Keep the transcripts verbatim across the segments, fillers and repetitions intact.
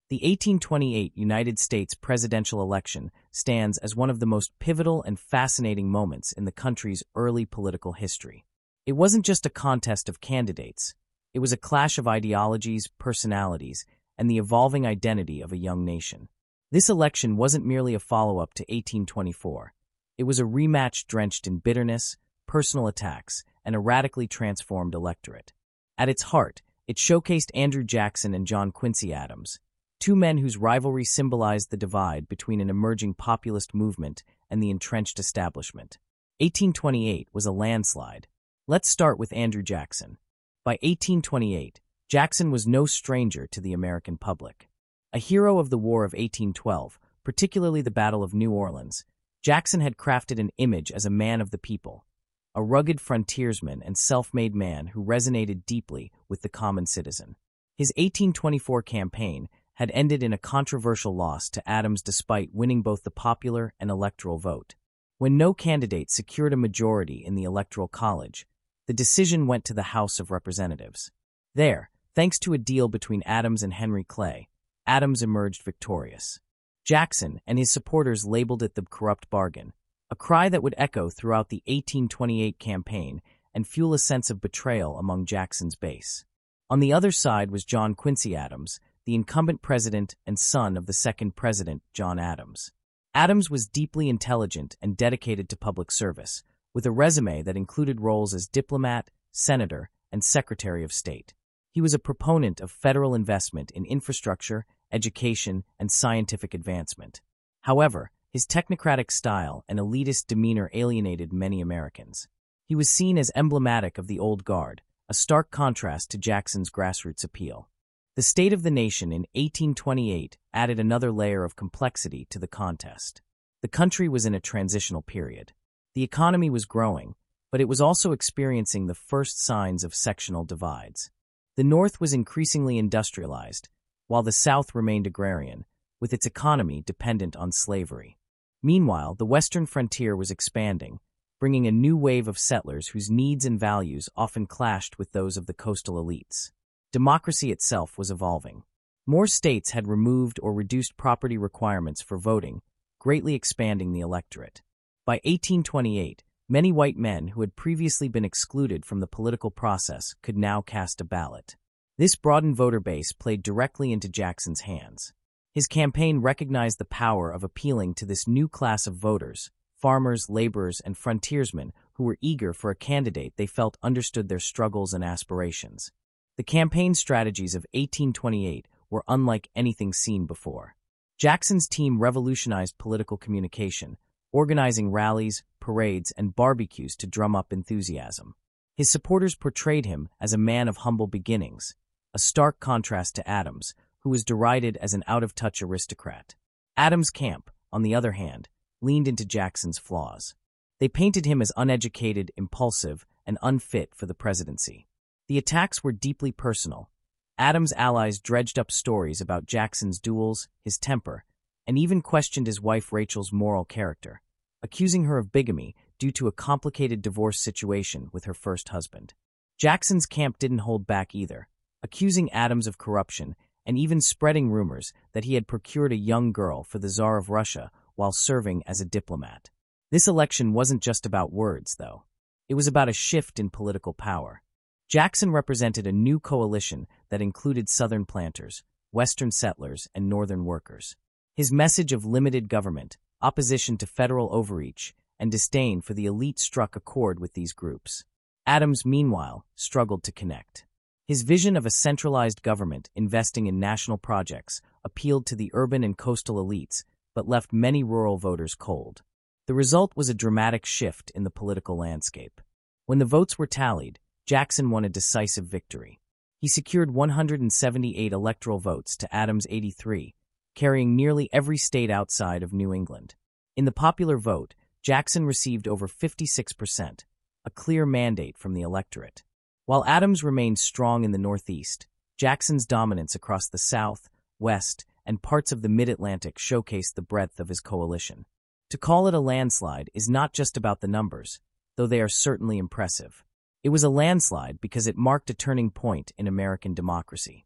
The eighteen twenty-eight United States presidential election stands as one of the most pivotal and fascinating moments in the country's early political history. It wasn't just a contest of candidates. It was a clash of ideologies, personalities, and the evolving identity of a young nation. This election wasn't merely a follow-up to eighteen twenty-four. It was a rematch drenched in bitterness, personal attacks, and a radically transformed electorate. At its heart, it showcased Andrew Jackson and John Quincy Adams, two men whose rivalry symbolized the divide between an emerging populist movement and the entrenched establishment. eighteen twenty-eight was a landslide. Let's start with Andrew Jackson. By eighteen twenty-eight, Jackson was no stranger to the American public. A hero of the War of eighteen twelve, particularly the Battle of New Orleans, Jackson had crafted an image as a man of the people, a rugged frontiersman and self-made man who resonated deeply with the common citizen. His eighteen twenty-four campaign had ended in a controversial loss to Adams despite winning both the popular and electoral vote. When no candidate secured a majority in the Electoral College, the decision went to the House of Representatives. There, thanks to a deal between Adams and Henry Clay, Adams emerged victorious. Jackson and his supporters labeled it the corrupt bargain, a cry that would echo throughout the eighteen twenty-eight campaign and fuel a sense of betrayal among Jackson's base. On the other side was John Quincy Adams, the incumbent president and son of the second president, John Adams. Adams was deeply intelligent and dedicated to public service, with a resume that included roles as diplomat, senator, and secretary of state. He was a proponent of federal investment in infrastructure, education, and scientific advancement. However, his technocratic style and elitist demeanor alienated many Americans. He was seen as emblematic of the old guard, a stark contrast to Jackson's grassroots appeal. The state of the nation in eighteen twenty-eight added another layer of complexity to the contest. The country was in a transitional period. The economy was growing, but it was also experiencing the first signs of sectional divides. The North was increasingly industrialized, while the South remained agrarian, with its economy dependent on slavery. Meanwhile, the western frontier was expanding, bringing a new wave of settlers whose needs and values often clashed with those of the coastal elites. Democracy itself was evolving. More states had removed or reduced property requirements for voting, greatly expanding the electorate. By eighteen twenty-eight, many white men who had previously been excluded from the political process could now cast a ballot. This broadened voter base played directly into Jackson's hands. His campaign recognized the power of appealing to this new class of voters, farmers, laborers, and frontiersmen who were eager for a candidate they felt understood their struggles and aspirations. The campaign strategies of eighteen twenty-eight were unlike anything seen before. Jackson's team revolutionized political communication, organizing rallies, parades, and barbecues to drum up enthusiasm. His supporters portrayed him as a man of humble beginnings, a stark contrast to Adams, who was derided as an out-of-touch aristocrat. Adams' camp, on the other hand, leaned into Jackson's flaws. They painted him as uneducated, impulsive, and unfit for the presidency. The attacks were deeply personal. Adams' allies dredged up stories about Jackson's duels, his temper, and even questioned his wife Rachel's moral character, accusing her of bigamy due to a complicated divorce situation with her first husband. Jackson's camp didn't hold back either, accusing Adams of corruption and even spreading rumors that he had procured a young girl for the Tsar of Russia while serving as a diplomat. This election wasn't just about words, though. It was about a shift in political power. Jackson represented a new coalition that included Southern planters, Western settlers, and Northern workers. His message of limited government, opposition to federal overreach, and disdain for the elite struck a chord with these groups. Adams, meanwhile, struggled to connect. His vision of a centralized government investing in national projects appealed to the urban and coastal elites, but left many rural voters cold. The result was a dramatic shift in the political landscape. When the votes were tallied, Jackson won a decisive victory. He secured one hundred seventy-eight electoral votes to Adams' eighty-three, carrying nearly every state outside of New England. In the popular vote, Jackson received over fifty-six percent, a clear mandate from the electorate. While Adams remained strong in the Northeast, Jackson's dominance across the South, West, and parts of the Mid-Atlantic showcased the breadth of his coalition. To call it a landslide is not just about the numbers, though they are certainly impressive. It was a landslide because it marked a turning point in American democracy.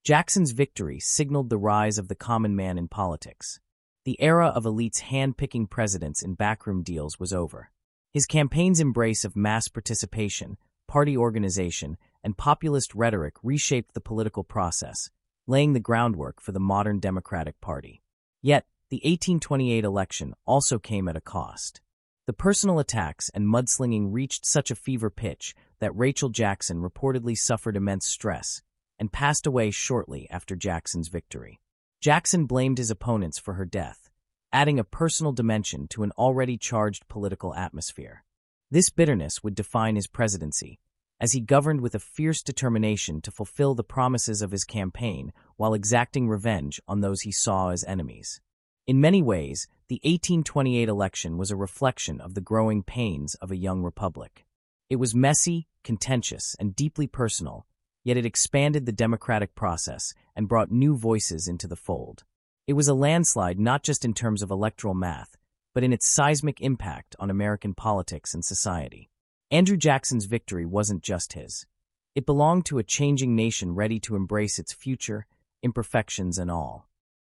Jackson's victory signaled the rise of the common man in politics. The era of elites hand-picking presidents in backroom deals was over. His campaign's embrace of mass participation, party organization, and populist rhetoric reshaped the political process, laying the groundwork for the modern Democratic Party. Yet, the eighteen twenty-eight election also came at a cost. The personal attacks and mudslinging reached such a fever pitch that Rachel Jackson reportedly suffered immense stress and passed away shortly after Jackson's victory. Jackson blamed his opponents for her death, adding a personal dimension to an already charged political atmosphere. This bitterness would define his presidency, as he governed with a fierce determination to fulfill the promises of his campaign while exacting revenge on those he saw as enemies. In many ways, the eighteen twenty-eight election was a reflection of the growing pains of a young republic. It was messy, contentious, and deeply personal, yet it expanded the democratic process and brought new voices into the fold. It was a landslide not just in terms of electoral math, but in its seismic impact on American politics and society. Andrew Jackson's victory wasn't just his. It belonged to a changing nation ready to embrace its future, imperfections and all.